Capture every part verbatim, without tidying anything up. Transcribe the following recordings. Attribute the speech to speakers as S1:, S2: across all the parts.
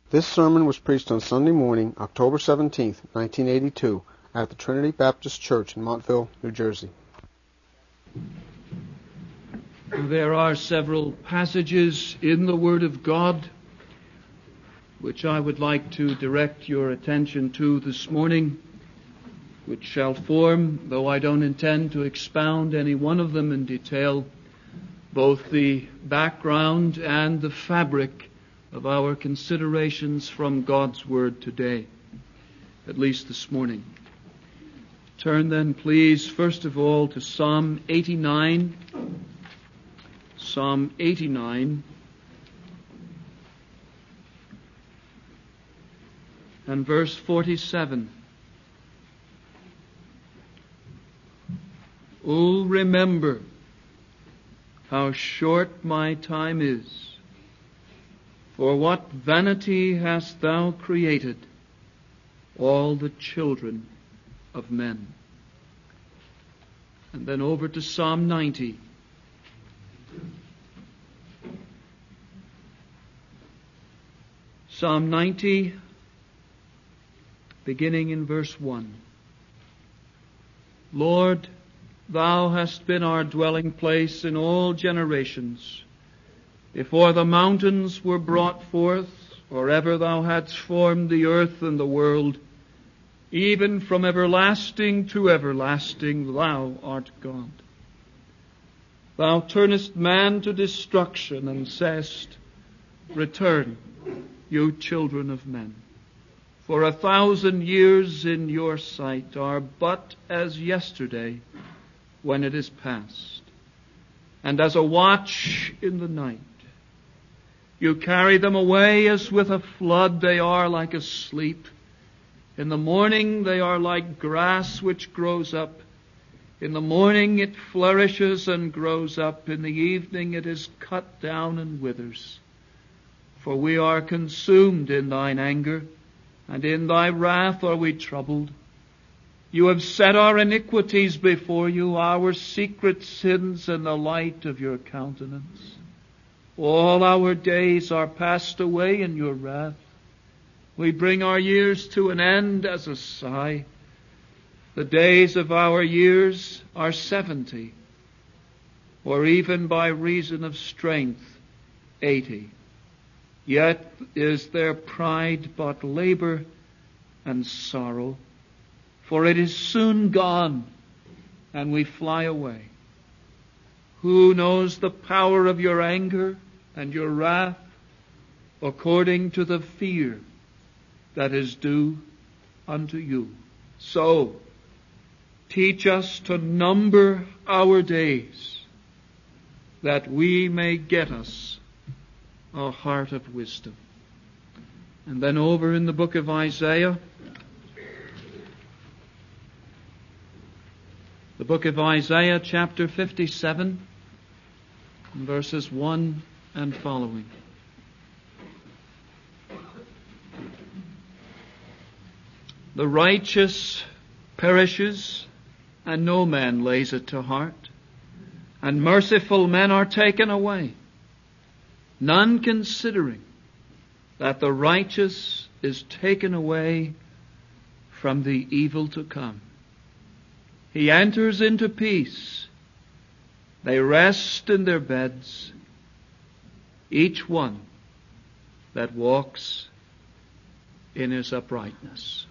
S1: This sermon was preached on Sunday morning, October seventeenth, nineteen eighty-two, at the Trinity Baptist Church in Montville, New Jersey.
S2: There are several passages in the Word of God which I would like to direct your attention to this morning, which shall form, though I don't intend to expound any one of them in detail, both the background and the fabric of our considerations from God's Word today, at least this morning. Turn then, please, first of all to Psalm eighty-nine. Psalm eighty-nine. And verse forty-seven. Oh, remember how short my time is. For what vanity hast thou created all the children of men? And then over to Psalm ninety. Psalm ninety, beginning in verse one. Lord, thou hast been our dwelling place in all generations. Before the mountains were brought forth, or ever thou hadst formed the earth and the world, even from everlasting to everlasting thou art God. Thou turnest man to destruction and sayest, Return, you children of men. For a thousand years in your sight are but as yesterday when it is past, and as a watch in the night. You carry them away as with a flood, they are like a sleep. In the morning they are like grass which grows up. In the morning it flourishes and grows up. In the evening it is cut down and withers. For we are consumed in thine anger, and in thy wrath are we troubled. You have set our iniquities before you, our secret sins in the light of your countenance. All our days are passed away in your wrath. We bring our years to an end as a sigh. The days of our years are seventy, or even by reason of strength, eighty. Yet is their pride but labor and sorrow, for it is soon gone, and we fly away. Who knows the power of your anger and your wrath, according to the fear that is due unto you? So, teach us to number our days, that we may get us a heart of wisdom. And then over in the book of Isaiah, the book of Isaiah, chapter fifty-seven, verses one and following. The righteous perishes, and no man lays it to heart, and merciful men are taken away, none considering that the righteous is taken away from the evil to come. He enters into peace. They rest in their beds, each one that walks in his uprightness.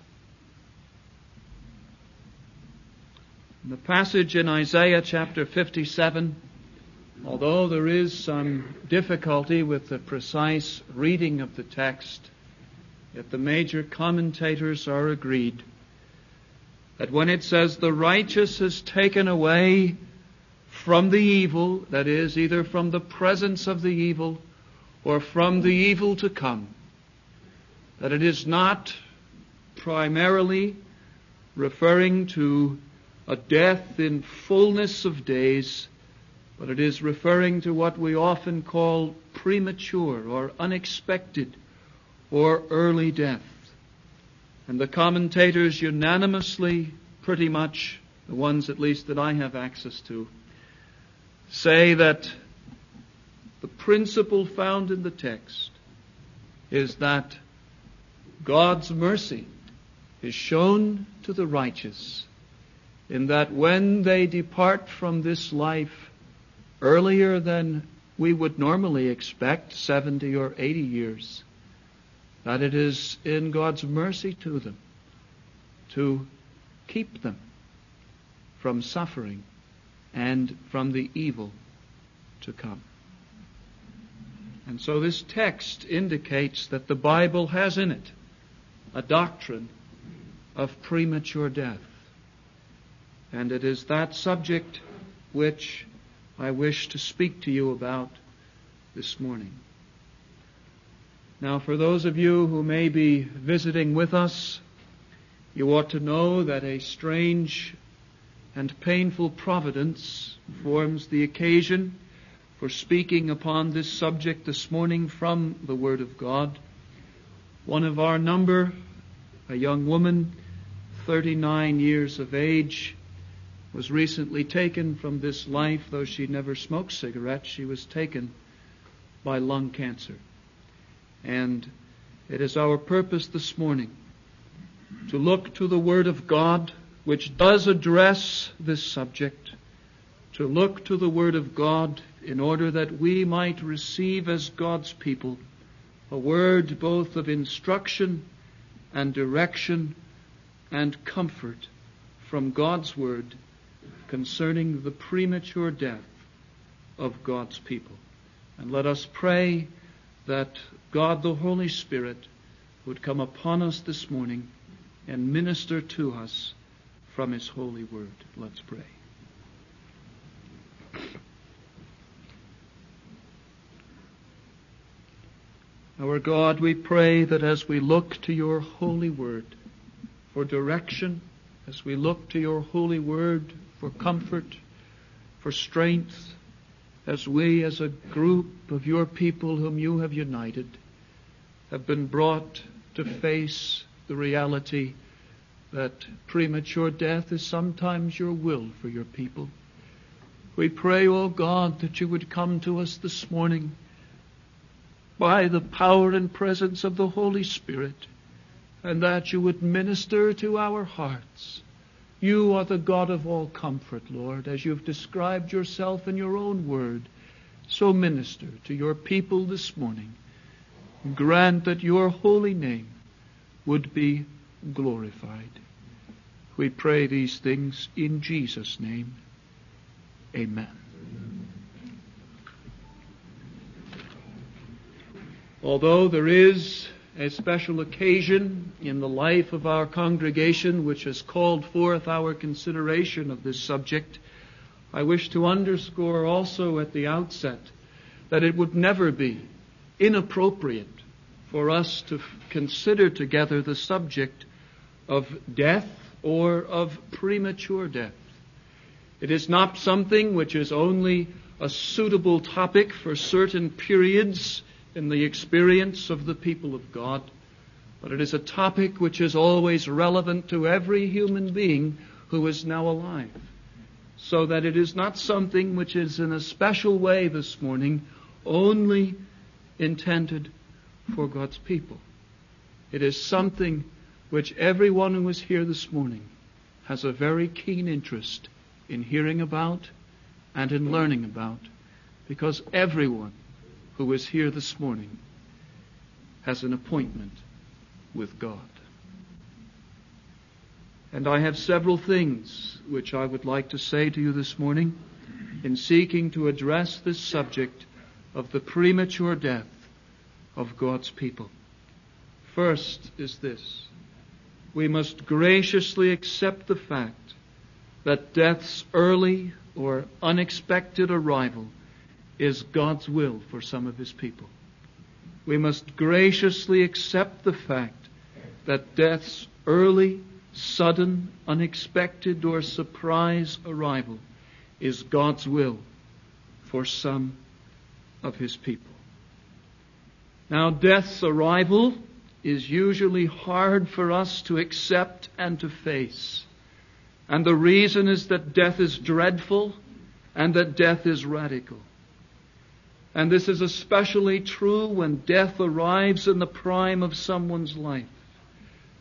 S2: The passage in Isaiah chapter fifty-seven, although there is some difficulty with the precise reading of the text, yet the major commentators are agreed that when it says the righteous is taken away from the evil, that is, either from the presence of the evil or from the evil to come, that it is not primarily referring to a death in fullness of days, but it is referring to what we often call premature or unexpected or early death. And the commentators unanimously, pretty much, the ones at least that I have access to, say that the principle found in the text is that God's mercy is shown to the righteous in that when they depart from this life earlier than we would normally expect, seventy or eighty years, that it is in God's mercy to them to keep them from suffering and from the evil to come. And so this text indicates that the Bible has in it a doctrine of premature death. And it is that subject which I wish to speak to you about this morning. Now, for those of you who may be visiting with us, you ought to know that a strange and painful providence forms the occasion for speaking upon this subject this morning from the Word of God. One of our number, a young woman, thirty-nine years of age, was recently taken from this life. Though she never smoked cigarettes, she was taken by lung cancer. And it is our purpose this morning to look to the Word of God, which does address this subject, to look to the Word of God in order that we might receive as God's people a word both of instruction and direction and comfort from God's Word concerning the premature death of God's people. And let us pray that God the Holy Spirit would come upon us this morning and minister to us from His holy Word. Let's pray. Our God, we pray that as we look to your holy word for direction, as we look to your holy word for comfort, for strength, as we as a group of your people whom you have united have been brought to face the reality that premature death is sometimes your will for your people. We pray, O God, that you would come to us this morning by the power and presence of the Holy Spirit, and that you would minister to our hearts. You are the God of all comfort, Lord, as you've described yourself in your own word. So minister to your people this morning. Grant that your holy name would be glorified. We pray these things in Jesus' name. Amen. Although there is a special occasion in the life of our congregation which has called forth our consideration of this subject, I wish to underscore also at the outset that it would never be inappropriate for us to consider together the subject of death or of premature death. It is not something which is only a suitable topic for certain periods in the experience of the people of God, but it is a topic which is always relevant to every human being who is now alive. So that it is not something which is in a special way this morning only intended for God's people. It is something which everyone who is here this morning has a very keen interest in hearing about and in learning about, because everyone who is here this morning has an appointment with God. And I have several things which I would like to say to you this morning in seeking to address this subject of the premature death of God's people. First is this: we must graciously accept the fact that death's early or unexpected arrival is God's will for some of His people. We must graciously accept the fact that death's early, sudden, unexpected, or surprise arrival is God's will for some of His people. Now, death's arrival is usually hard for us to accept and to face. And the reason is that death is dreadful and that death is radical. And this is especially true when death arrives in the prime of someone's life.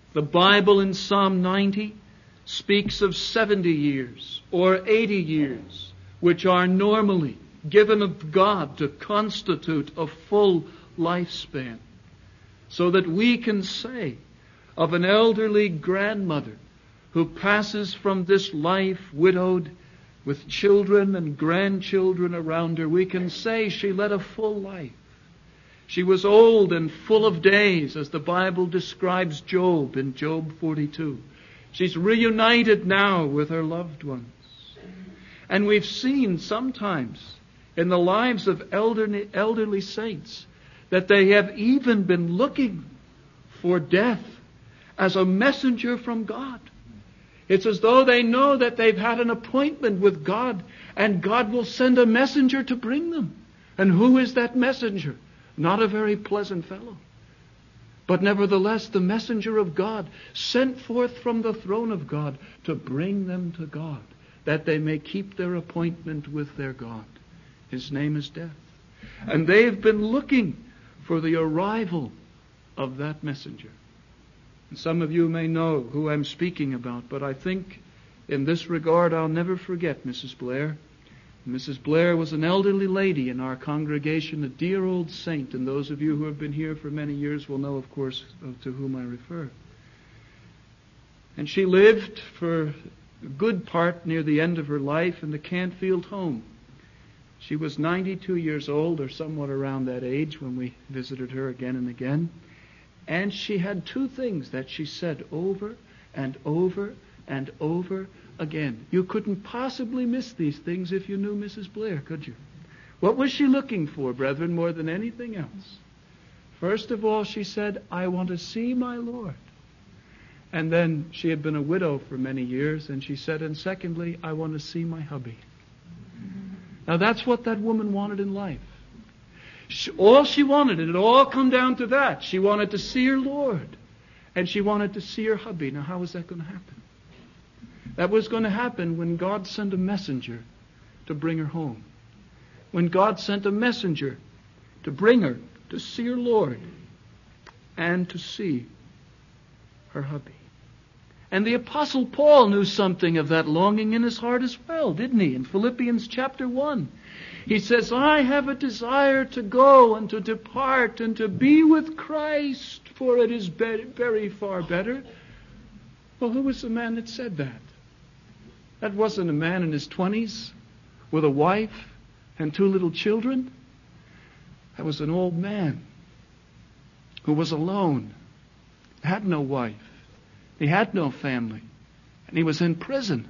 S2: The Bible in Psalm ninety speaks of seventy years or eighty years, which are normally given of God to constitute a full lifespan, so that we can say of an elderly grandmother who passes from this life widowed with children and grandchildren around her, we can say she led a full life. She was old and full of days, as the Bible describes Job in Job forty-two. She's reunited now with her loved ones. And we've seen sometimes in the lives of elderly, elderly saints that they have even been looking for death as a messenger from God. It's as though they know that they've had an appointment with God, and God will send a messenger to bring them. And who is that messenger? Not a very pleasant fellow, but nevertheless the messenger of God, sent forth from the throne of God to bring them to God, that they may keep their appointment with their God. His name is death. And they've been looking for the arrival of that messenger. And some of you may know who I'm speaking about, but I think in this regard I'll never forget Missus Blair. Missus Blair was an elderly lady in our congregation, a dear old saint, and those of you who have been here for many years will know, of course, to whom I refer. And she lived for a good part near the end of her life in the Canfield home. She was ninety-two years old, or somewhat around that age, when we visited her again and again. And she had two things that she said over and over and over again. You couldn't possibly miss these things if you knew Missus Blair, could you? What was she looking for, brethren, more than anything else? First of all, she said, I want to see my Lord. And then she had been a widow for many years, and she said, and secondly, I want to see my hubby. Now that's what that woman wanted in life. She, all she wanted, and it all come down to that. She wanted to see her Lord, and she wanted to see her hubby. Now how was that going to happen? That was going to happen when God sent a messenger to bring her home. When God sent a messenger to bring her to see her Lord and to see her hubby. And the Apostle Paul knew something of that longing in his heart as well, didn't he? In Philippians chapter one. He says, I have a desire to go and to depart and to be with Christ, for it is be- very far better. Well, who was the man that said that? That wasn't a man in his twenties with a wife and two little children. That was an old man who was alone, had no wife, he had no family, and he was in prison.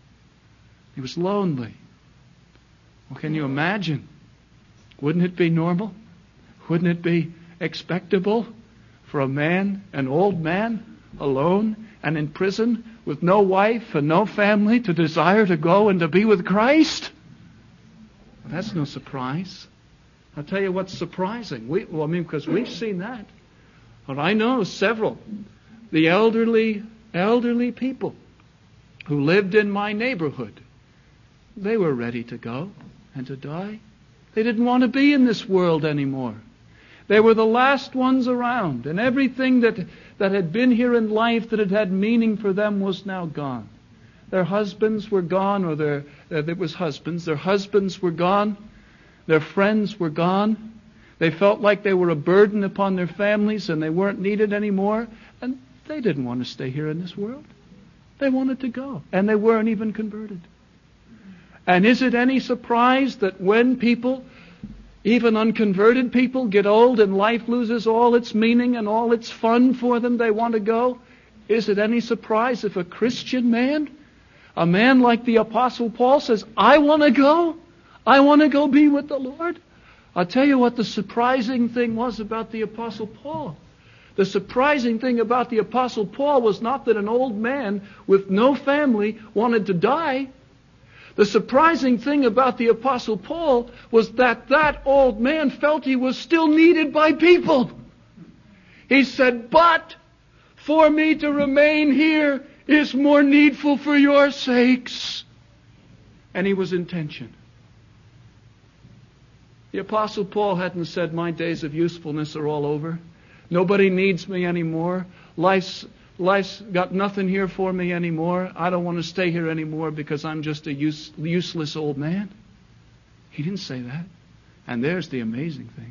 S2: He was lonely. Well, can you imagine? Wouldn't it be normal? Wouldn't it be expectable for a man, an old man, alone and in prison with no wife and no family, to desire to go and to be with Christ? Well, that's no surprise. I'll tell you what's surprising. We, well, I mean, because we've seen that. But I know several, the elderly, elderly people who lived in my neighborhood. They were ready to go and to die. They didn't want to be in this world anymore. They were the last ones around, and everything that, that had been here in life that had had meaning for them was now gone. Their husbands were gone, or their, uh, it was husbands, their husbands were gone, their friends were gone. They felt like they were a burden upon their families and they weren't needed anymore, and they didn't want to stay here in this world. They wanted to go, and they weren't even converted. And is it any surprise that when people, even unconverted people, get old and life loses all its meaning and all its fun for them, they want to go? Is it any surprise if a Christian man, a man like the Apostle Paul, says, I want to go. I want to go be with the Lord? I'll tell you what the surprising thing was about the Apostle Paul. The surprising thing about the Apostle Paul was not that an old man with no family wanted to die. The surprising thing about the Apostle Paul was that that old man felt he was still needed by people. He said, but for me to remain here is more needful for your sakes. And he was in tension. The Apostle Paul hadn't said, my days of usefulness are all over. Nobody needs me anymore. Life's, Life's got nothing here for me anymore. I don't want to stay here anymore because I'm just a use, useless old man. He didn't say that. And there's the amazing thing.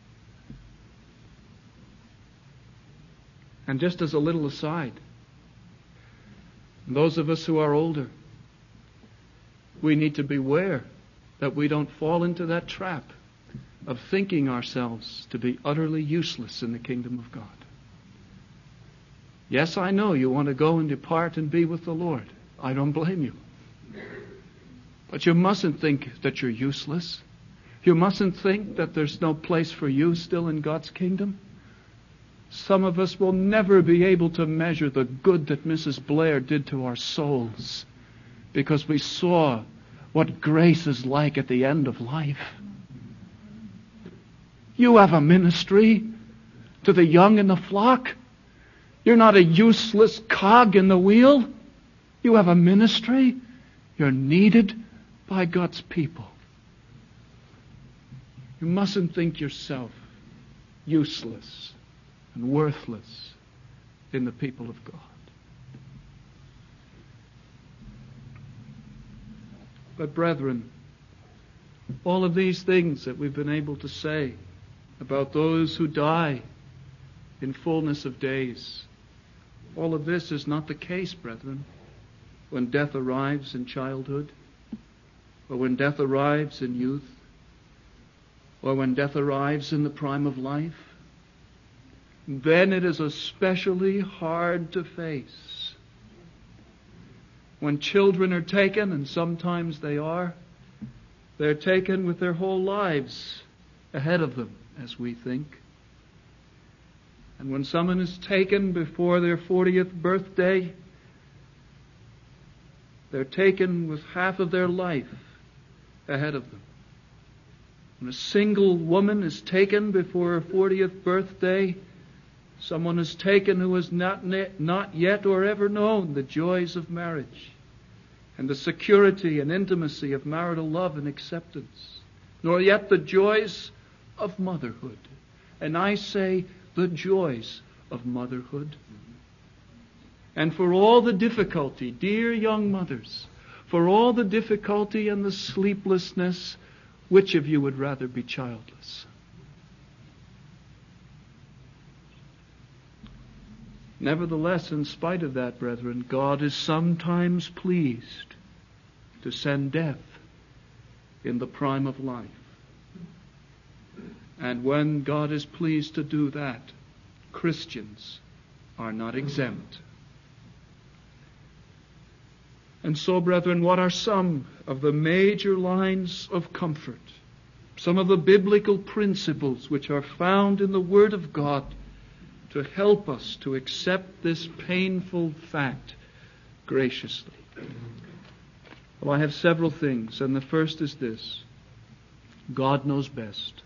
S2: And just as a little aside, those of us who are older, we need to beware that we don't fall into that trap of thinking ourselves to be utterly useless in the kingdom of God. Yes, I know you want to go and depart and be with the Lord. I don't blame you. But you mustn't think that you're useless. You mustn't think that there's no place for you still in God's kingdom. Some of us will never be able to measure the good that Missus Blair did to our souls because we saw what grace is like at the end of life. You have a ministry to the young in the flock. You're not a useless cog in the wheel. You have a ministry. You're needed by God's people. You mustn't think yourself useless and worthless in the people of God. But brethren, all of these things that we've been able to say about those who die in fullness of days, all of this is not the case, brethren, when death arrives in childhood, or when death arrives in youth, or when death arrives in the prime of life. Then it is especially hard to face. When children are taken, and sometimes they are, they're taken with their whole lives ahead of them, as we think. And when someone is taken before their fortieth birthday, they're taken with half of their life ahead of them. When a single woman is taken before her fortieth birthday, someone is taken who has not, not yet or ever known the joys of marriage and the security and intimacy of marital love and acceptance, nor yet the joys of motherhood. And I say the joys of motherhood. And for all the difficulty, dear young mothers, for all the difficulty and the sleeplessness, which of you would rather be childless? Nevertheless, in spite of that, brethren, God is sometimes pleased to send death in the prime of life. And when God is pleased to do that, Christians are not exempt. And so, brethren, what are some of the major lines of comfort, some of the biblical principles which are found in the Word of God to help us to accept this painful fact graciously? Well, I have several things, and the first is this: God knows best.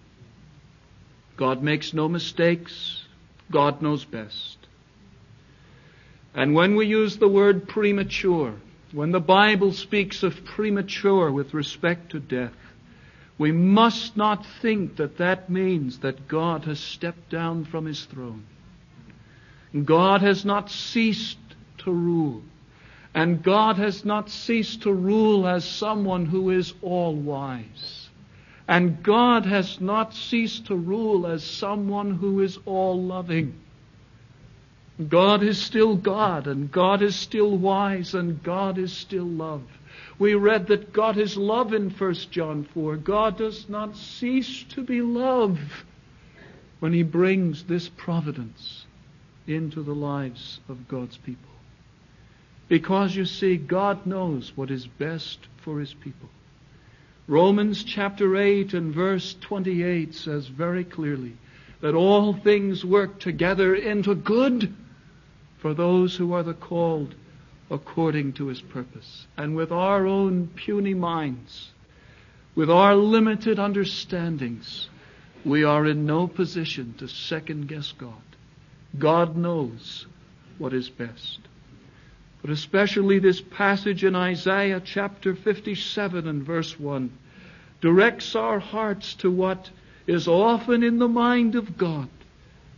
S2: God makes no mistakes. God knows best. And when we use the word premature, when the Bible speaks of premature with respect to death, we must not think that that means that God has stepped down from His throne. God has not ceased to rule. And God has not ceased to rule as someone who is all-wise. And God has not ceased to rule as someone who is all-loving. God is still God, and God is still wise, and God is still love. We read that God is love in First John four. God does not cease to be love when He brings this providence into the lives of God's people. Because, you see, God knows what is best for His people. Romans chapter eight and verse twenty-eight says very clearly that all things work together into good for those who are the called according to His purpose. And with our own puny minds, with our limited understandings, we are in no position to second guess God. God knows what is best. But especially this passage in Isaiah chapter fifty-seven and verse one directs our hearts to what is often in the mind of God,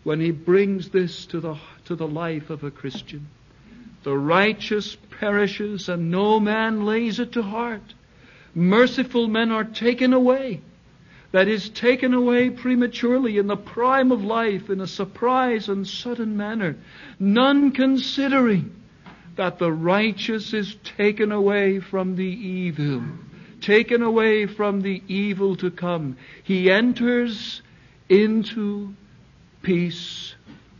S2: when he brings this to the, to the life of a Christian. The righteous perishes, and no man lays it to heart. Merciful men are taken away. That is, taken away prematurely in the prime of life, in a surprise and sudden manner, none considering that the righteous is taken away from the evil, taken away from the evil to come. He enters into peace.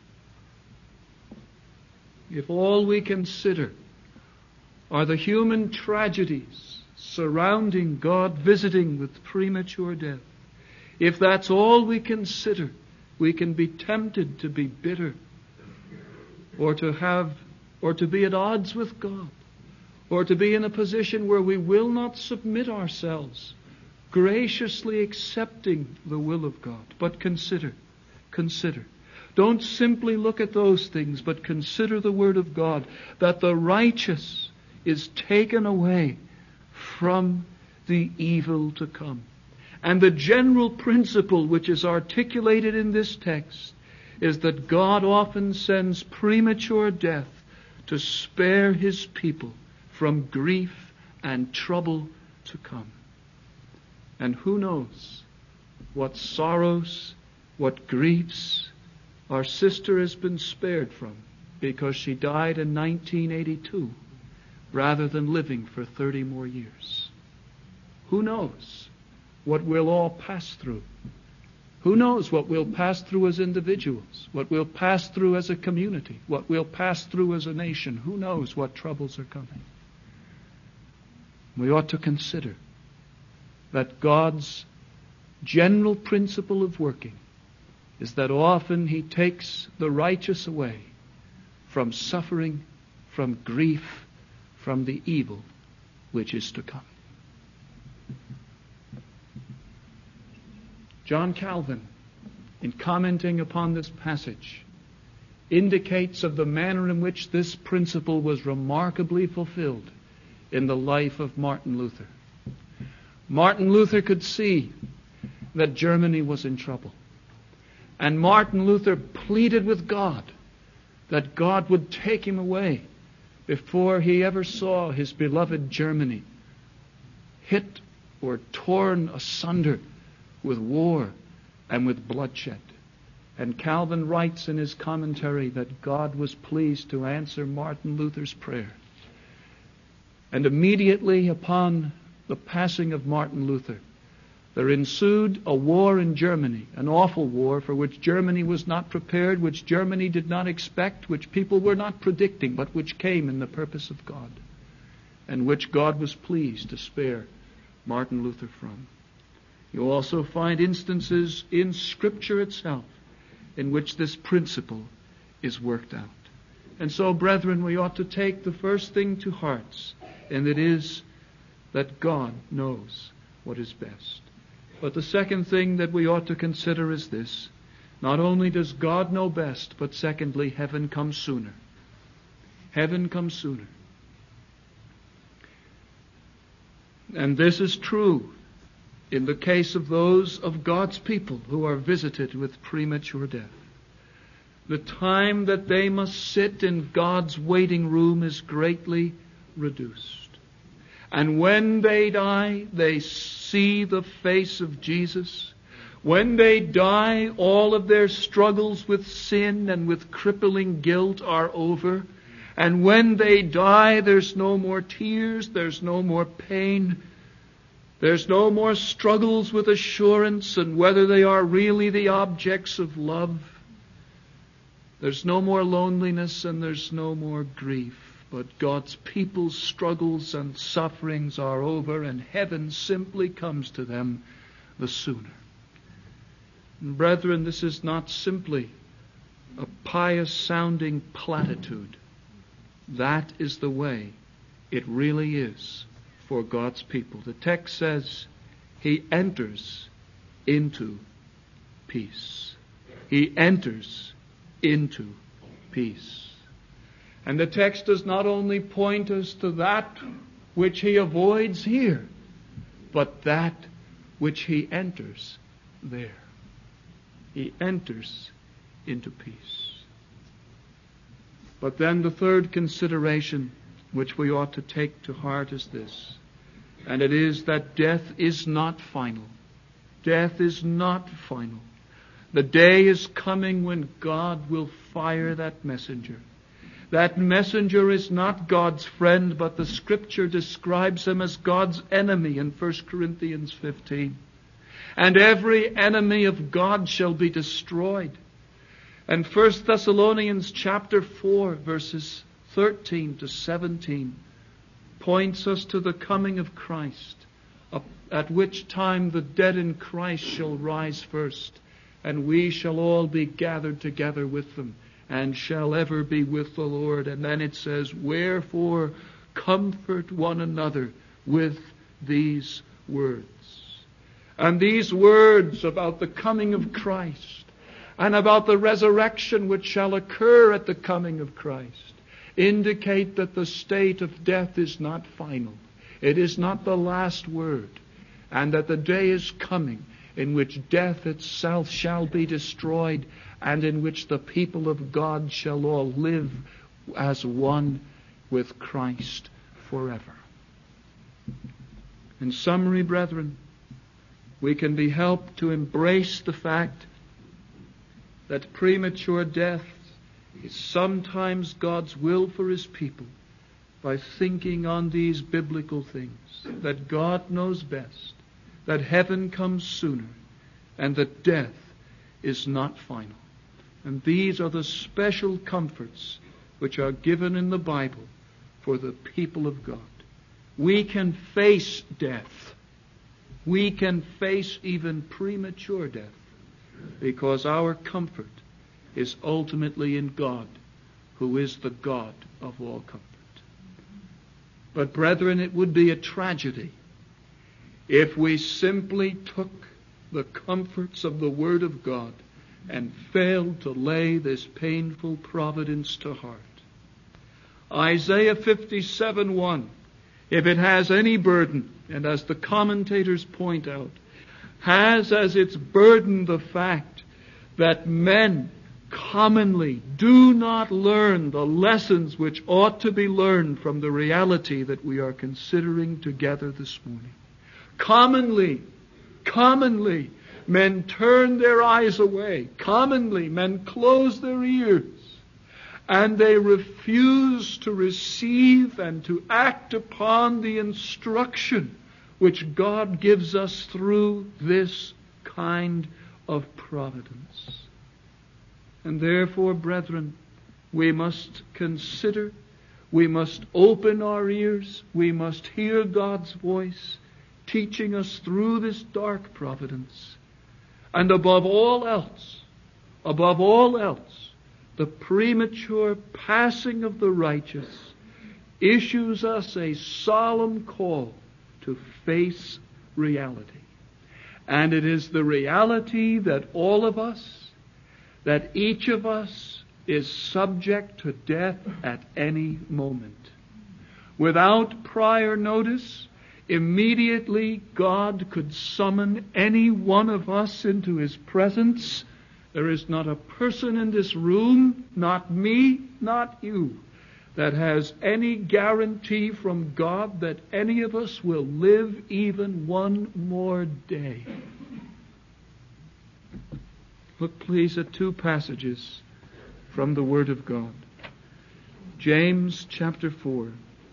S2: If all we consider are the human tragedies surrounding God visiting with premature death, if that's all we consider, we can be tempted to be bitter, or to have, or to be at odds with God, or to be in a position where we will not submit ourselves, graciously accepting the will of God. But consider, consider. Don't simply look at those things, but consider the Word of God, that the righteous is taken away from the evil to come. And the general principle which is articulated in this text is that God often sends premature death to spare His people from grief and trouble to come. And who knows what sorrows, what griefs our sister has been spared from because she died in nineteen eighty-two rather than living for thirty more years. Who knows what we'll all pass through? Who knows what we'll pass through as individuals, what we'll pass through as a community, what we'll pass through as a nation? Who knows what troubles are coming? We ought to consider that God's general principle of working is that often He takes the righteous away from suffering, from grief, from the evil which is to come. John Calvin, in commenting upon this passage, indicates of the manner in which this principle was remarkably fulfilled in the life of Martin Luther. Martin Luther could see that Germany was in trouble. And Martin Luther pleaded with God that God would take him away before he ever saw his beloved Germany hit or torn asunder with war and with bloodshed. And Calvin writes in his commentary that God was pleased to answer Martin Luther's prayer. And immediately upon the passing of Martin Luther, there ensued a war in Germany, an awful war for which Germany was not prepared, which Germany did not expect, which people were not predicting, but which came in the purpose of God, and which God was pleased to spare Martin Luther from. You also find instances in Scripture itself in which this principle is worked out. And so, brethren, we ought to take the first thing to hearts, and it is that God knows what is best. But the second thing that we ought to consider is this. Not only does God know best, but secondly, heaven comes sooner. Heaven comes sooner. And this is true in the case of those of God's people who are visited with premature death. The time that they must sit in God's waiting room is greatly reduced. And when they die, they see the face of Jesus. When they die, all of their struggles with sin and with crippling guilt are over. And when they die, there's no more tears, there's no more pain. There's no more struggles with assurance and whether they are really the objects of love. There's no more loneliness and there's no more grief. But God's people's struggles and sufferings are over, and heaven simply comes to them the sooner. And brethren, this is not simply a pious-sounding platitude. That is the way it really is for God's people. The text says, He enters into peace. He enters into peace. And the text does not only point us to that which He avoids here, but that which He enters there. He enters into peace. But then the third consideration which we ought to take to heart is this, and it is that death is not final. Death is not final. The day is coming when God will fire that messenger. That messenger is not God's friend, but the Scripture describes him as God's enemy in First Corinthians fifteen. And every enemy of God shall be destroyed. And First Thessalonians chapter four, verses thirteen to seventeen, points us to the coming of Christ, at which time the dead in Christ shall rise first, and we shall all be gathered together with them, and shall ever be with the Lord. And then it says, wherefore comfort one another with these words. And these words about the coming of Christ, and about the resurrection which shall occur at the coming of Christ, indicate that the state of death is not final. It is not the last word. And that the day is coming in which death itself shall be destroyed, and in which the people of God shall all live as one with Christ forever. In summary, brethren, we can be helped to embrace the fact that premature death is sometimes God's will for His people by thinking on these biblical things, that God knows best, that heaven comes sooner, and that death is not final. And these are the special comforts which are given in the Bible for the people of God. We can face death. We can face even premature death, because our comfort is ultimately in God, who is the God of all comfort. But brethren, it would be a tragedy if we simply took the comforts of the Word of God and failed to lay this painful providence to heart. Isaiah fifty-seven one, if it has any burden, and as the commentators point out, has as its burden the fact that men commonly do not learn the lessons which ought to be learned from the reality that we are considering together this morning. Commonly, commonly, men turn their eyes away. Commonly, men close their ears. And they refuse to receive and to act upon the instruction which God gives us through this kind of providence. And therefore, brethren, we must consider, we must open our ears, we must hear God's voice teaching us through this dark providence. And above all else, above all else, the premature passing of the righteous issues us a solemn call to face reality. And it is the reality that all of us, that each of us is subject to death at any moment. Without prior notice, immediately God could summon any one of us into His presence. There is not a person in this room, not me, not you, that has any guarantee from God that any of us will live even one more day. Look, please, at two passages from the Word of God. James chapter four.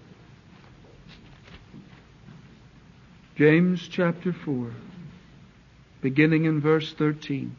S2: James chapter four, beginning in verse thirteen.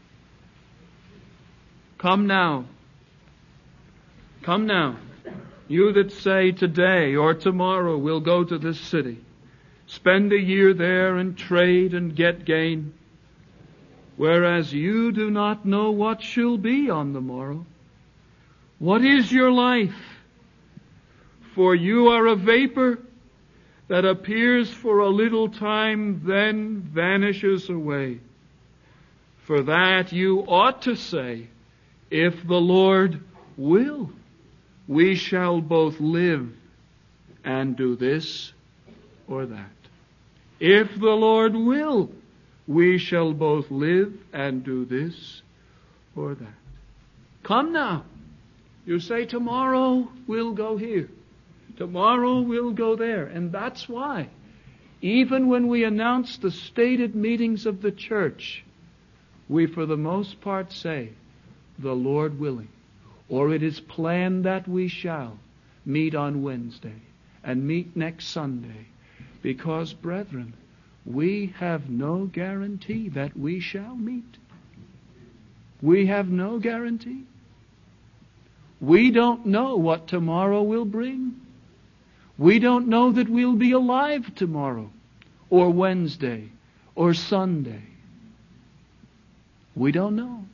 S2: Come now, come now, you that say today or tomorrow we'll go to this city, spend a year there and trade and get gain, whereas you do not know what shall be on the morrow. What is your life? For you are a vapor that appears for a little time, then vanishes away. For that you ought to say, if the Lord will, we shall both live and do this or that. If the Lord will, we shall both live and do this or that. come now. You say, tomorrow we'll go here. Tomorrow we'll go there. And that's why, even when we announce the stated meetings of the church, we for the most part say, the Lord willing. Or it is planned that we shall meet on Wednesday and meet next Sunday. Because, brethren, we have no guarantee that we shall meet. We have no guarantee. We don't know what tomorrow will bring. We don't know that we'll be alive tomorrow, or Wednesday, or Sunday. We don't know.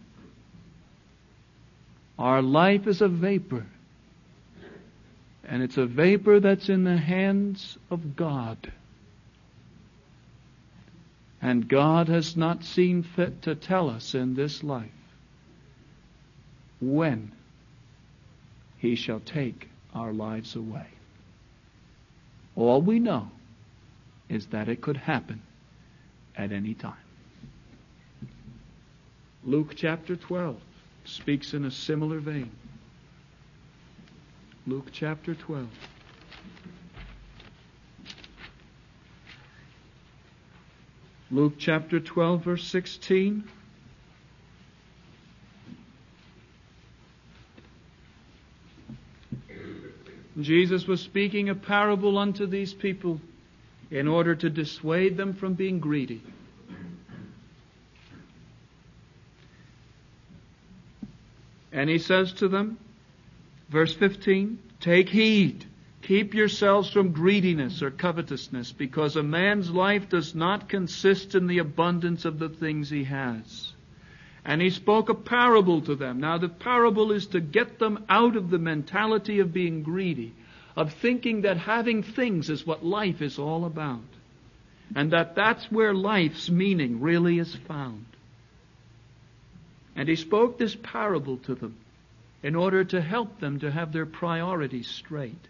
S2: Our life is a vapor. And it's a vapor that's in the hands of God. And God has not seen fit to tell us in this life when He shall take our lives away. All we know is that it could happen at any time. Luke chapter twelve speaks in a similar vein. Luke chapter twelve. Luke chapter twelve, verse sixteen. Jesus was speaking a parable unto these people in order to dissuade them from being greedy. And He says to them, verse fifteen, take heed, keep yourselves from greediness or covetousness, because a man's life does not consist in the abundance of the things he has. And He spoke a parable to them. Now the parable is to get them out of the mentality of being greedy, of thinking that having things is what life is all about, and that that's where life's meaning really is found. And He spoke this parable to them in order to help them to have their priorities straight.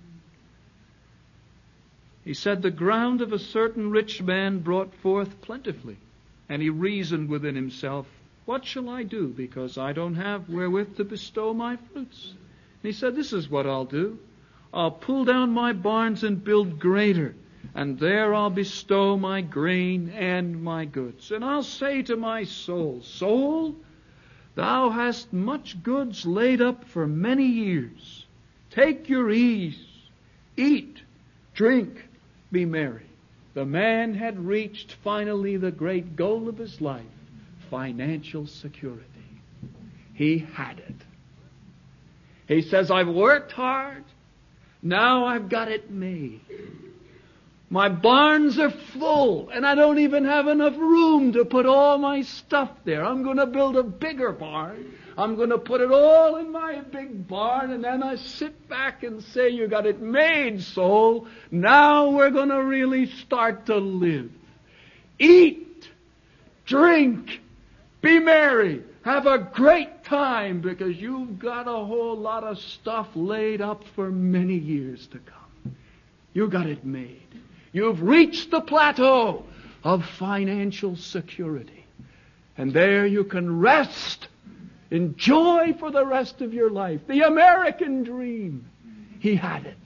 S2: He said, the ground of a certain rich man brought forth plentifully, and he reasoned within himself, what shall I do, because I don't have wherewith to bestow my fruits? And he said, this is what I'll do. I'll pull down my barns and build greater, and there I'll bestow my grain and my goods. And I'll say to my soul, soul, thou hast much goods laid up for many years. Take your ease, eat, drink, be merry. The man had reached finally the great goal of his life, financial security. He had it. He says, I've worked hard. Now I've got it made. My barns are full, and I don't even have enough room to put all my stuff there. I'm going to build a bigger barn. I'm going to put it all in my big barn, and then I sit back and say, you got it made, soul. Now we're going to really start to live. Eat, drink, be merry, have a great time, because you've got a whole lot of stuff laid up for many years to come. You got it made. You've reached the plateau of financial security. And there you can rest, enjoy for the rest of your life. The American dream. He had it.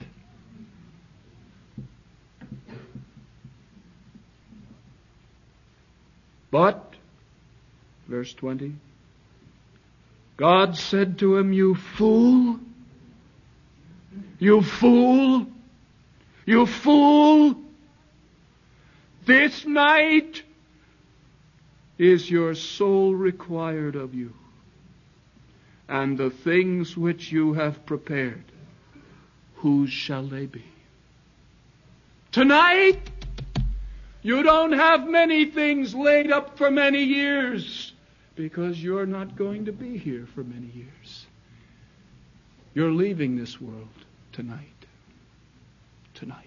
S2: But, verse twenty, God said to him, you fool, you fool, you fool, this night is your soul required of you, and the things which you have prepared, whose shall they be? Tonight, you don't have many things laid up for many years, because you're not going to be here for many years. You're leaving this world tonight. Tonight.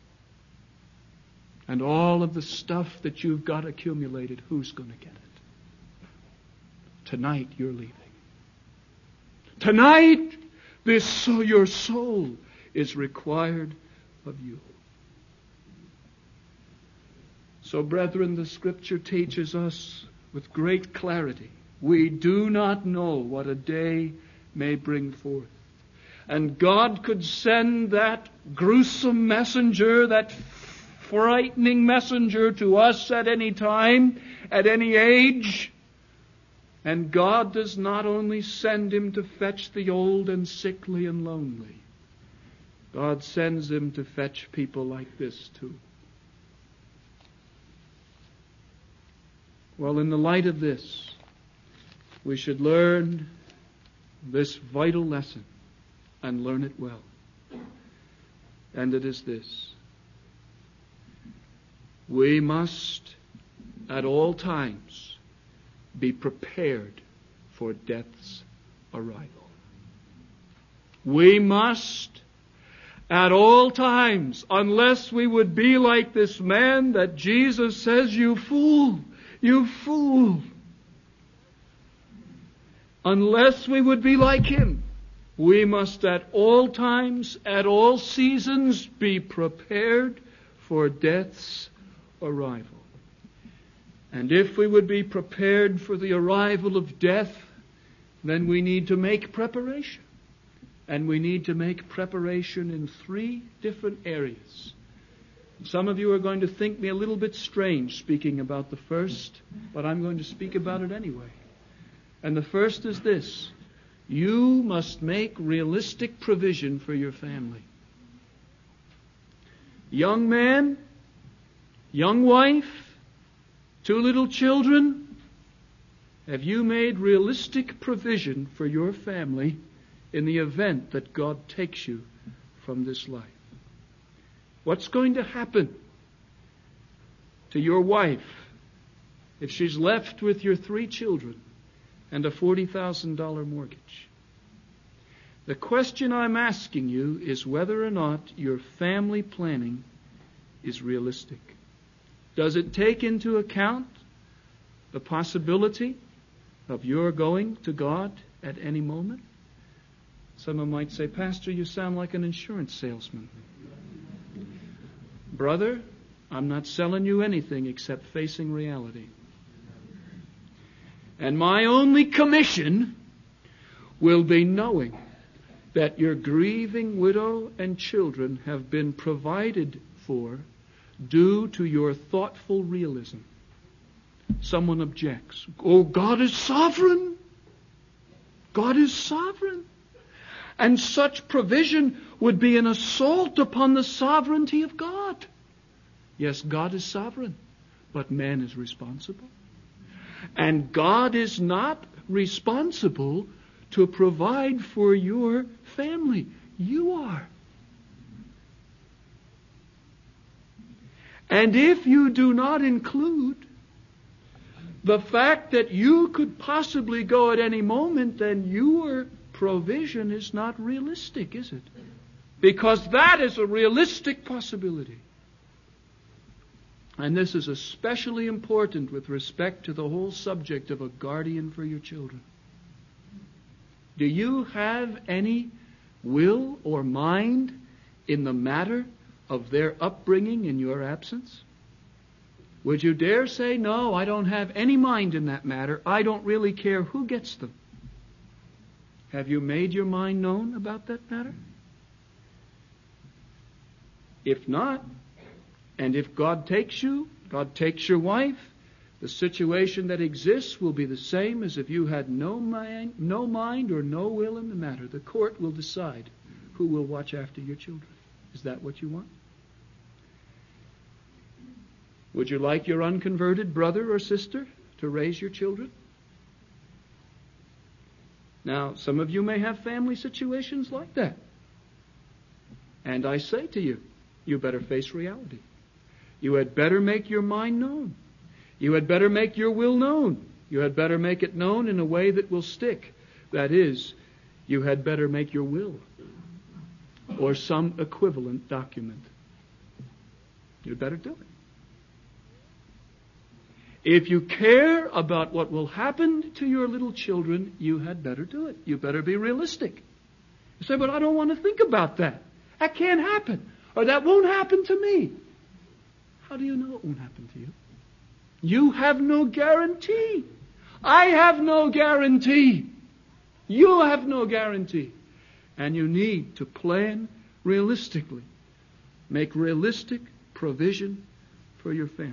S2: And all of the stuff that you've got accumulated, who's going to get it? Tonight you're leaving. Tonight, this so your soul is required of you. So, brethren, the Scripture teaches us with great clarity, we do not know what a day may bring forth. And God could send that gruesome messenger, that frightening messenger to us at any time, at any age. And God does not only send him to fetch the old and sickly and lonely. God sends him to fetch people like this too. Well, in the light of this, we should learn this vital lesson and learn it well. And it is this: we must at all times be prepared for death's arrival. We must at all times, unless we would be like this man that Jesus says, "You fool, you fool." Unless we would be like him, we must at all times, at all seasons, be prepared for death's arrival. And if we would be prepared for the arrival of death, then we need to make preparation. And we need to make preparation in three different areas. Some of you are going to think me a little bit strange speaking about the first, but I'm going to speak about it anyway. And the first is this: you must make realistic provision for your family. Young man, young wife, two little children, have you made realistic provision for your family in the event that God takes you from this life? What's going to happen to your wife if she's left with your three children and a forty thousand dollars mortgage? The question I'm asking you is whether or not your family planning is realistic. Does it take into account the possibility of your going to God at any moment? Someone might say, "Pastor, you sound like an insurance salesman." Brother, I'm not selling you anything except facing reality. And my only commission will be knowing that your grieving widow and children have been provided for due to your thoughtful realism. Someone objects. "Oh, God is sovereign. God is sovereign." And such provision would be an assault upon the sovereignty of God. Yes, God is sovereign, but man is responsible. And God is not responsible to provide for your family. You are. And if you do not include the fact that you could possibly go at any moment, then your provision is not realistic, is it? Because that is a realistic possibility. And this is especially important with respect to the whole subject of a guardian for your children. Do you have any will or mind in the matter of their upbringing in your absence? Would you dare say, "No, I don't have any mind in that matter. I don't really care who gets them"? Have you made your mind known about that matter? If not, and if God takes you, God takes your wife, the situation that exists will be the same as if you had no mind, no mind or no will in the matter. The court will decide who will watch after your children. Is that what you want? Would you like your unconverted brother or sister to raise your children? Now, some of you may have family situations like that. And I say to you, you better face reality. You had better make your mind known. You had better make your will known. You had better make it known in a way that will stick. That is, you had better make your will or some equivalent document. You'd better do it. If you care about what will happen to your little children, you had better do it. You better be realistic. You say, "But I don't want to think about that. That can't happen. Or that won't happen to me." How do you know it won't happen to you? You have no guarantee. I have no guarantee. You have no guarantee. And you need to plan realistically. Make realistic provision for your family.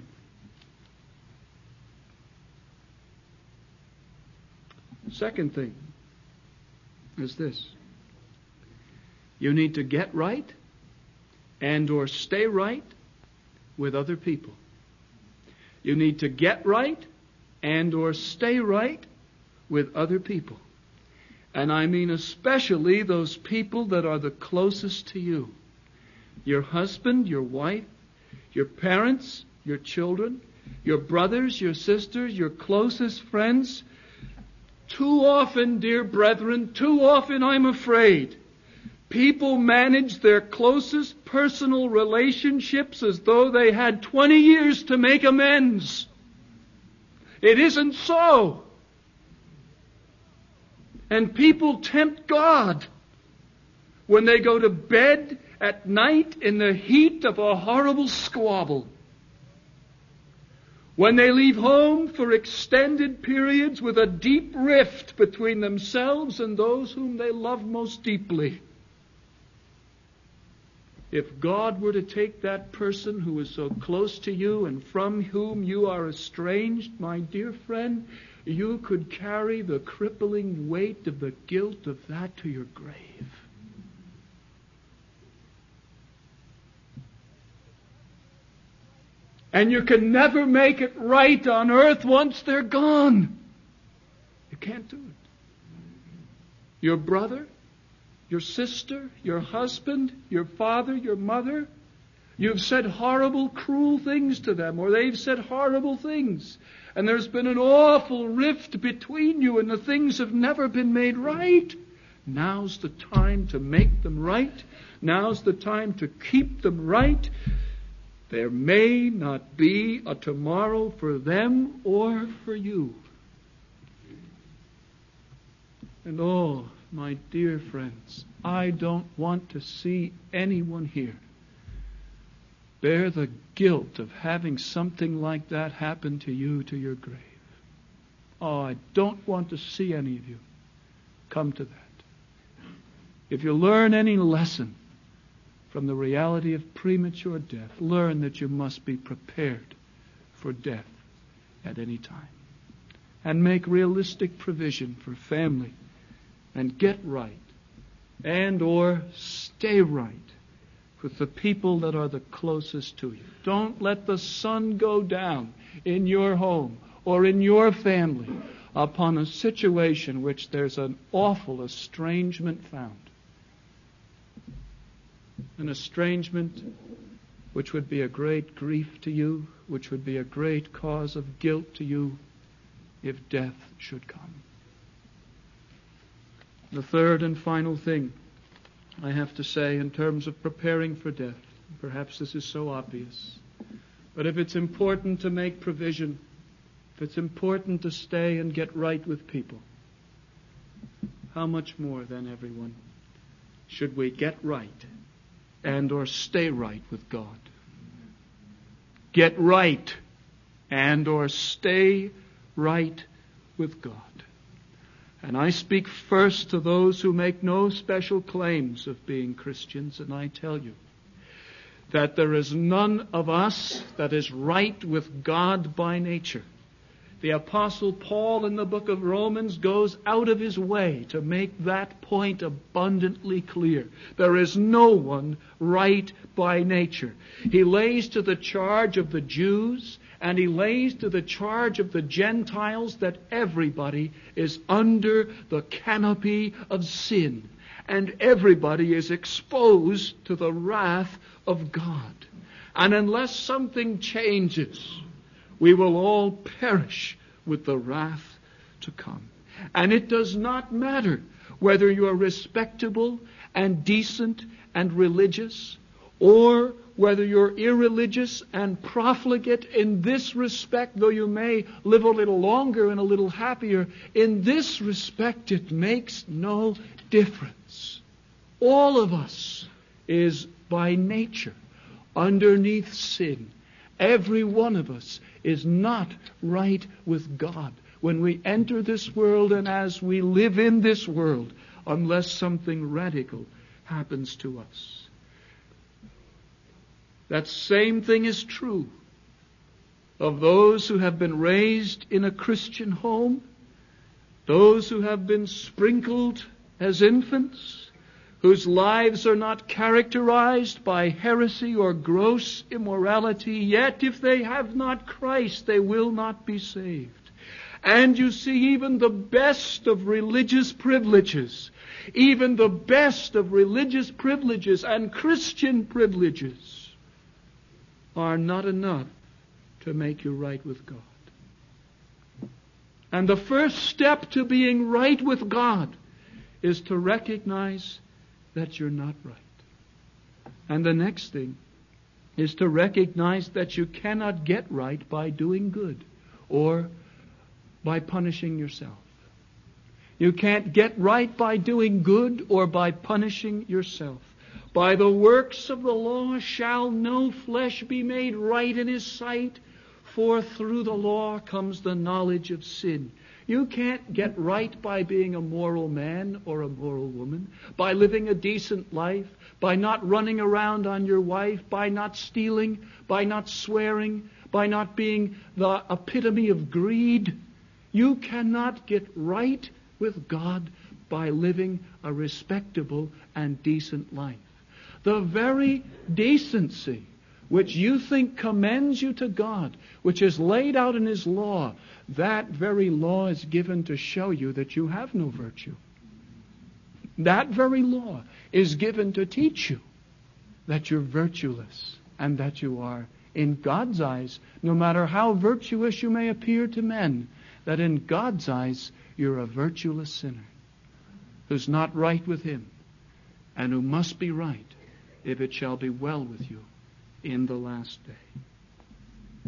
S2: Second thing is this. You need to get right and or stay right with other people. You need to get right and or stay right with other people. And I mean especially those people that are the closest to you. Your husband, your wife, your parents, your children, your brothers, your sisters, your closest friends. Too often, dear brethren, too often I'm afraid, people manage their closest personal relationships as though they had twenty years to make amends. It isn't so. And people tempt God when they go to bed at night in the heat of a horrible squabble. When they leave home for extended periods with a deep rift between themselves and those whom they love most deeply. If God were to take that person who is so close to you and from whom you are estranged, my dear friend, you could carry the crippling weight of the guilt of that to your grave. And you can never make it right on earth once they're gone. You can't do it. Your brother, your sister, your husband, your father, your mother, you've said horrible, cruel things to them, or they've said horrible things. And there's been an awful rift between you, and the things have never been made right. Now's the time to make them right. Now's the time to keep them right. There may not be a tomorrow for them or for you. And oh, my dear friends, I don't want to see anyone here bear the guilt of having something like that happen to you to your grave. Oh, I don't want to see any of you come to that. If you learn any lesson from the reality of premature death, learn that you must be prepared for death at any time. And make realistic provision for family. And get right. And or stay right with the people that are the closest to you. Don't let the sun go down in your home or in your family upon a situation which there's an awful estrangement found. An estrangement which would be a great grief to you, which would be a great cause of guilt to you if death should come. The third and final thing I have to say in terms of preparing for death, perhaps this is so obvious, but if it's important to make provision, if it's important to stay and get right with people, how much more then, everyone, should we get right and or stay right with God? Get right and or stay right with God. And I speak first to those who make no special claims of being Christians, and I tell you that there is none of us that is right with God by nature. The Apostle Paul in the book of Romans goes out of his way to make that point abundantly clear. There is no one right by nature. He lays to the charge of the Jews and he lays to the charge of the Gentiles that everybody is under the canopy of sin and everybody is exposed to the wrath of God. And unless something changes, we will all perish with the wrath to come. And it does not matter whether you are respectable and decent and religious, or whether you're irreligious and profligate in this respect, though you may live a little longer and a little happier. In this respect, it makes no difference. All of us is by nature underneath sin. Every one of us is not right with God. when we enter this world and as we live in this world, unless something radical happens to us. That same thing is true of those who have been raised in a Christian home, those who have been sprinkled as infants, whose lives are not characterized by heresy or gross immorality, yet if they have not Christ, they will not be saved. And you see, even the best of religious privileges, even the best of religious privileges and Christian privileges are not enough to make you right with God. And the first step to being right with God is to recognize that you're not right. And the next thing is to recognize that you cannot get right by doing good or by punishing yourself. You can't get right by doing good or by punishing yourself. By the works of the law shall no flesh be made right in his sight, for through the law comes the knowledge of sin. You can't get right by being a moral man or a moral woman, by living a decent life, by not running around on your wife, by not stealing, by not swearing, by not being the epitome of greed. You cannot get right with God by living a respectable and decent life. The very decency which you think commends you to God, which is laid out in His law, that very law is given to show you that you have no virtue. That very law is given to teach you that you're virtueless and that you are, in God's eyes, no matter how virtuous you may appear to men, that in God's eyes you're a virtueless sinner who's not right with Him and who must be right if it shall be well with you in the last day.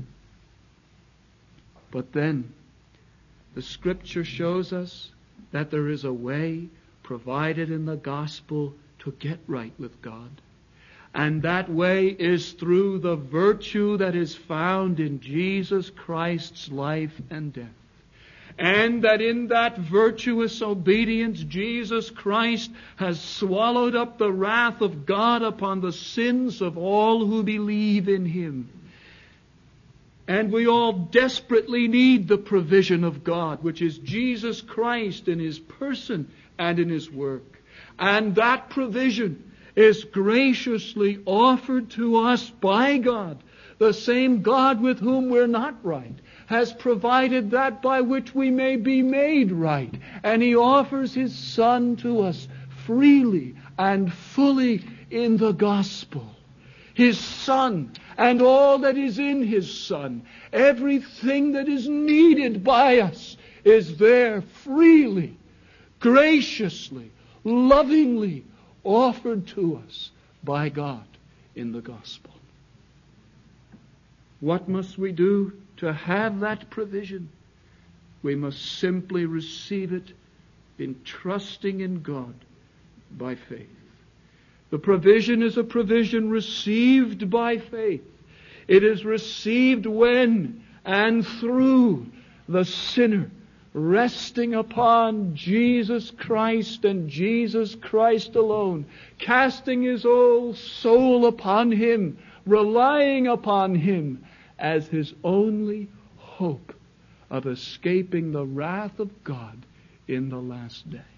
S2: But then, the Scripture shows us that there is a way provided in the gospel to get right with God. And that way is through the virtue that is found in Jesus Christ's life and death. And that in that virtuous obedience, Jesus Christ has swallowed up the wrath of God upon the sins of all who believe in Him. And we all desperately need the provision of God, which is Jesus Christ in His person and in His work. And that provision is graciously offered to us by God. The same God with whom we're not right has provided that by which we may be made right. And He offers His Son to us freely and fully in the gospel. His Son and all that is in His Son, everything that is needed by us, is there freely, graciously, lovingly offered to us by God in the gospel. What must we do to have that provision? We must simply receive it in trusting in God by faith. The provision is a provision received by faith. It is received when and through the sinner resting upon Jesus Christ and Jesus Christ alone, casting his whole soul upon Him, relying upon Him as his only hope of escaping the wrath of God in the last day.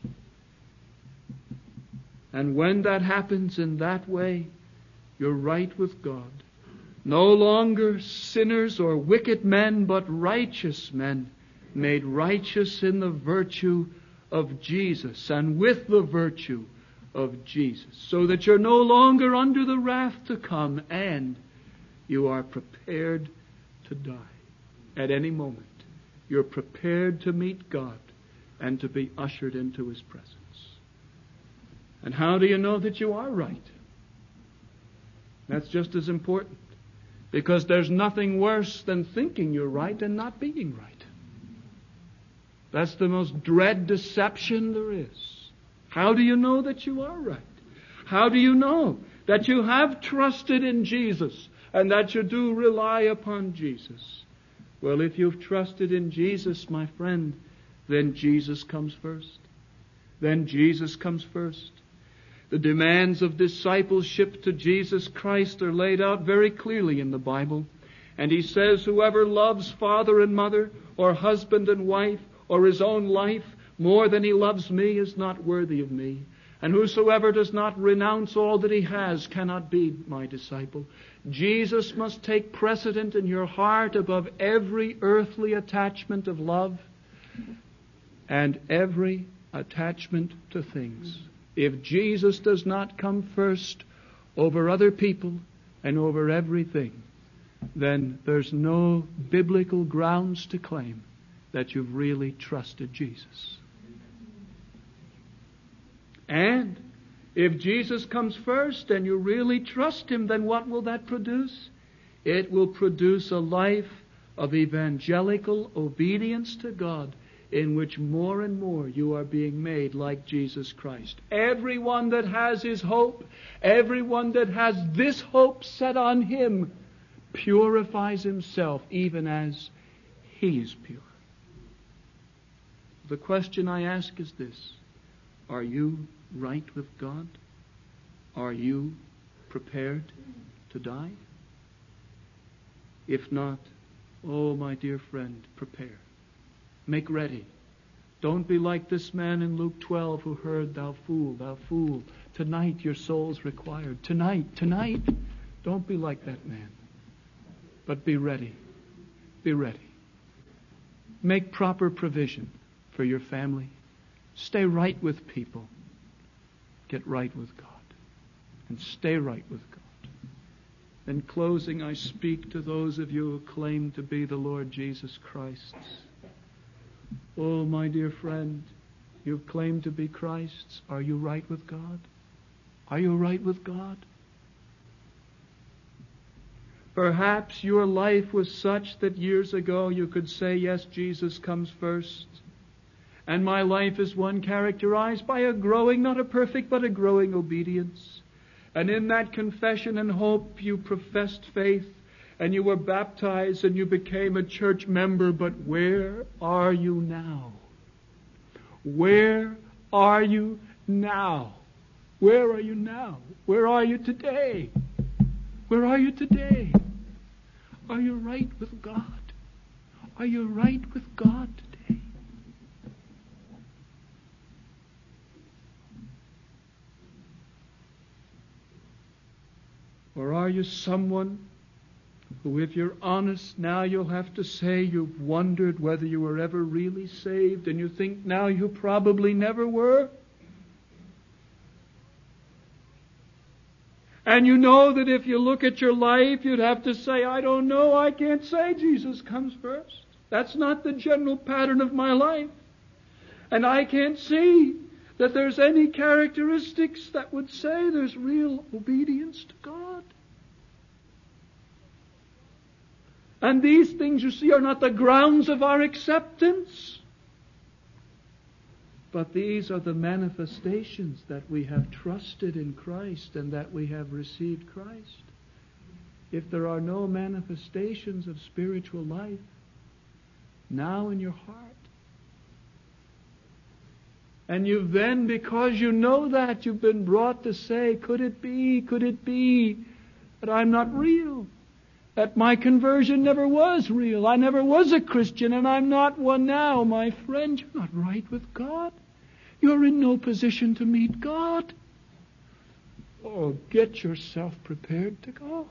S2: And when that happens in that way, you're right with God. No longer sinners or wicked men, but righteous men, made righteous in the virtue of Jesus and with the virtue of Jesus, so that you're no longer under the wrath to come, and you are prepared to die at any moment. You're prepared to meet God and to be ushered into His presence. And how do you know that you are right? That's just as important. Because there's nothing worse than thinking you're right and not being right. That's the most dread deception there is. How do you know that you are right? How do you know that you have trusted in Jesus and that you do rely upon Jesus? Well, if you've trusted in Jesus, my friend, then Jesus comes first. Then Jesus comes first. The demands of discipleship to Jesus Christ are laid out very clearly in the Bible. And He says, whoever loves father and mother, or husband and wife, or his own life, more than he loves me is not worthy of me. And whosoever does not renounce all that he has cannot be my disciple. Jesus must take precedent in your heart above every earthly attachment of love and every attachment to things. If Jesus does not come first over other people and over everything, then there's no biblical grounds to claim that you've really trusted Jesus. And if Jesus comes first and you really trust Him, then what will that produce? It will produce a life of evangelical obedience to God, in which more and more you are being made like Jesus Christ. Everyone that has his hope, everyone that has this hope set on Him, purifies himself even as He is pure. The question I ask is this: are you right with God? Are you prepared to die? If not, oh my dear friend, prepare. Make ready. Don't be like this man in Luke twelve who heard, thou fool, thou fool, tonight your soul's required. Tonight, tonight. Don't be like that man. But be ready. Be ready. Make proper provision for your family. Stay right with people. Get right with God. And stay right with God. In closing, I speak to those of you who claim to be the Lord Jesus Christ's. Oh, my dear friend, you claim to be Christ's. Are you right with God? Are you right with God? Perhaps your life was such that years ago you could say, yes, Jesus comes first. And my life is one characterized by a growing, not a perfect, but a growing obedience. And in that confession and hope you professed faith, and you were baptized, and you became a church member. But where are you now? Where are you now? Where are you now? Where are you today? Where are you today? Are you right with God? Are you right with God today? Or are you someone who, if you're honest, now you'll have to say you've wondered whether you were ever really saved, and you think now you probably never were? And you know that if you look at your life, you'd have to say, I don't know, I can't say Jesus comes first. That's not the general pattern of my life. And I can't see that there's any characteristics that would say there's real obedience to God. And these things, you see, are not the grounds of our acceptance. But these are the manifestations that we have trusted in Christ and that we have received Christ. If there are no manifestations of spiritual life now in your heart, and you've then, because you know that, you've been brought to say, could it be, could it be that I'm not real? That my conversion never was real. I never was a Christian, and I'm not one now. My friend, you're not right with God. You're in no position to meet God. Oh, get yourself prepared to go.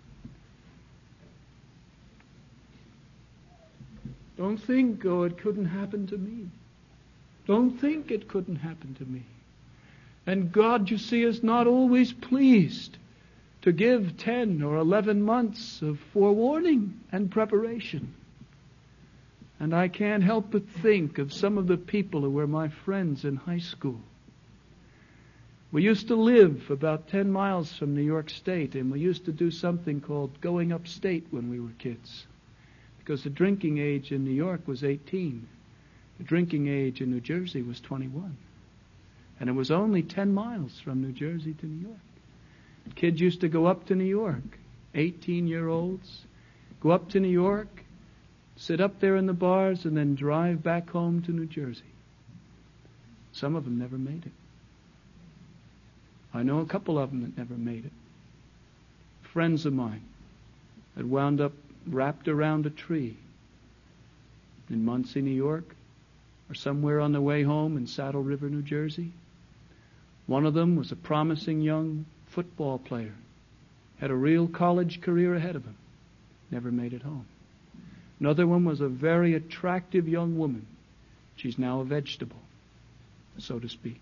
S2: Don't think, oh, it couldn't happen to me. Don't think it couldn't happen to me. And God, you see, is not always pleased to give ten or eleven months of forewarning and preparation. And I can't help but think of some of the people who were my friends in high school. We used to live about ten miles from New York State, and we used to do something called going upstate when we were kids. Because the drinking age in New York was eighteen. The drinking age in New Jersey was twenty-one. And it was only ten miles from New Jersey to New York. Kids used to go up to New York, eighteen-year-olds, go up to New York, sit up there in the bars, and then drive back home to New Jersey. Some of them never made it. I know a couple of them that never made it. Friends of mine that wound up wrapped around a tree in Muncie, New York, or somewhere on the way home in Saddle River, New Jersey. One of them was a promising young football player, had a real college career ahead of him, never made it home. Another one was a very attractive young woman. She's now a vegetable, so to speak.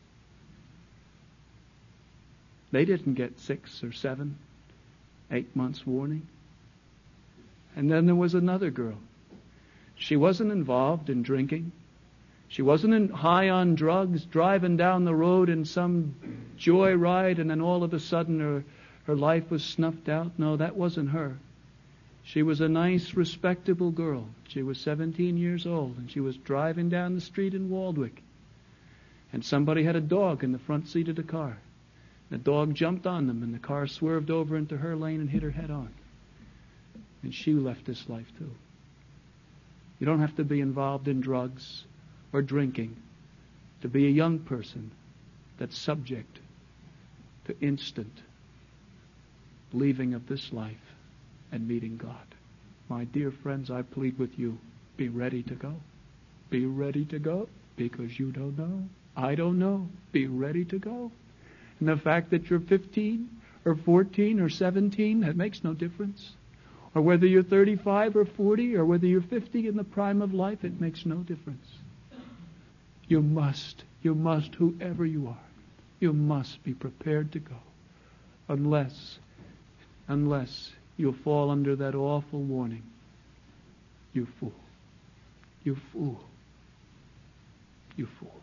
S2: They didn't get six or seven, eight months warning. And then there was another girl. She wasn't involved in drinking. She wasn't in, high on drugs, driving down the road in some joyride, and then all of a sudden her, her life was snuffed out. No, that wasn't her. She was a nice, respectable girl. She was seventeen years old, and she was driving down the street in Waldwick. And somebody had a dog in the front seat of the car. The dog jumped on them, and the car swerved over into her lane and hit her head on. And she left this life too. You don't have to be involved in drugs or drinking to be a young person that's subject to instant leaving of this life and meeting God. My dear friends, I plead with you, be ready to go. Be ready to go, because you don't know. I don't know. Be ready to go. And the fact that you're fifteen or fourteen or seventeen, that makes no difference. Or whether you're thirty-five or forty, or whether you're fifty in the prime of life, it makes no difference. You must, you must, whoever you are, you must be prepared to go. Unless, unless you fall under that awful warning. You fool. You fool. You fool.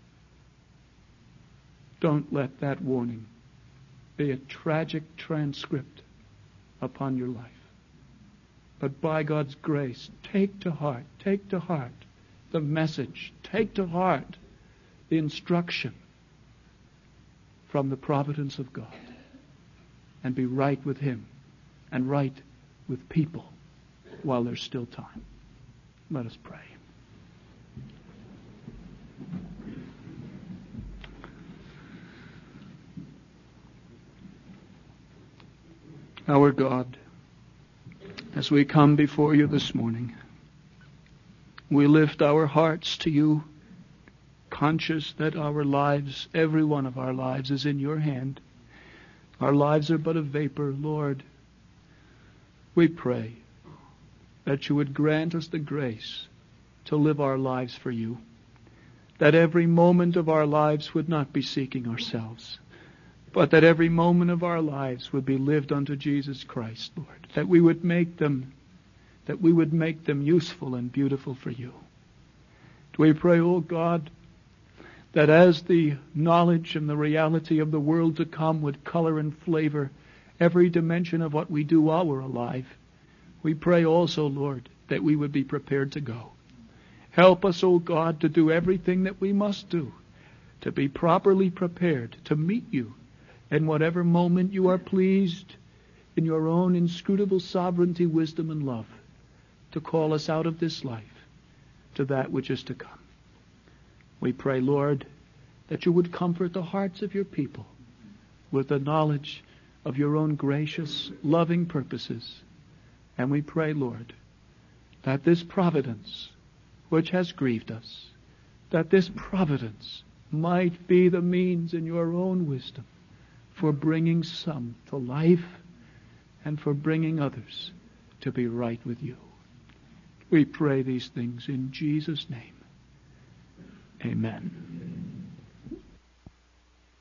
S2: Don't let that warning be a tragic transcript upon your life. But by God's grace, take to heart, take to heart the message, take to heart the instruction from the providence of God, and be right with Him and right with people while there's still time. Let us pray. Our God, as we come before you this morning, we lift our hearts to you, conscious that our lives, every one of our lives, is in your hand. Our lives are but a vapor, Lord. We pray that you would grant us the grace to live our lives for you, that every moment of our lives would not be seeking ourselves, but that every moment of our lives would be lived unto Jesus Christ, Lord. That we would make them, that we would make them useful and beautiful for you. We pray, O God, that as the knowledge and the reality of the world to come would color and flavor every dimension of what we do while we're alive, we pray also, Lord, that we would be prepared to go. Help us, O God, to do everything that we must do, to be properly prepared to meet you in whatever moment you are pleased, in your own inscrutable sovereignty, wisdom, and love, to call us out of this life to that which is to come. We pray, Lord, that you would comfort the hearts of your people with the knowledge of your own gracious, loving purposes. And we pray, Lord, that this providence which has grieved us, that this providence might be the means in your own wisdom for bringing some to life and for bringing others to be right with you. We pray these things in Jesus' name. Amen.